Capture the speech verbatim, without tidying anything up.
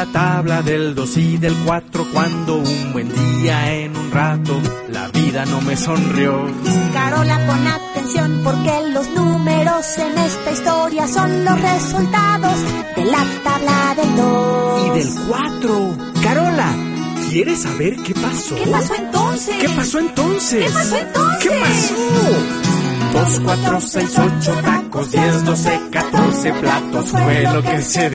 la tabla del dos y del cuatro, cuando un buen día en un rato la vida no me sonrió. Carola, pon atención, porque los números en esta historia son los resultados de la tabla del dos Y del cuatro. Carola, ¿quieres saber qué pasó? ¿Qué pasó entonces? ¿Qué pasó entonces? ¿Qué pasó entonces? ¿Qué pasó? Dos, cuatro, seis, ocho tacos, diez, doce, catorce platos fue lo que se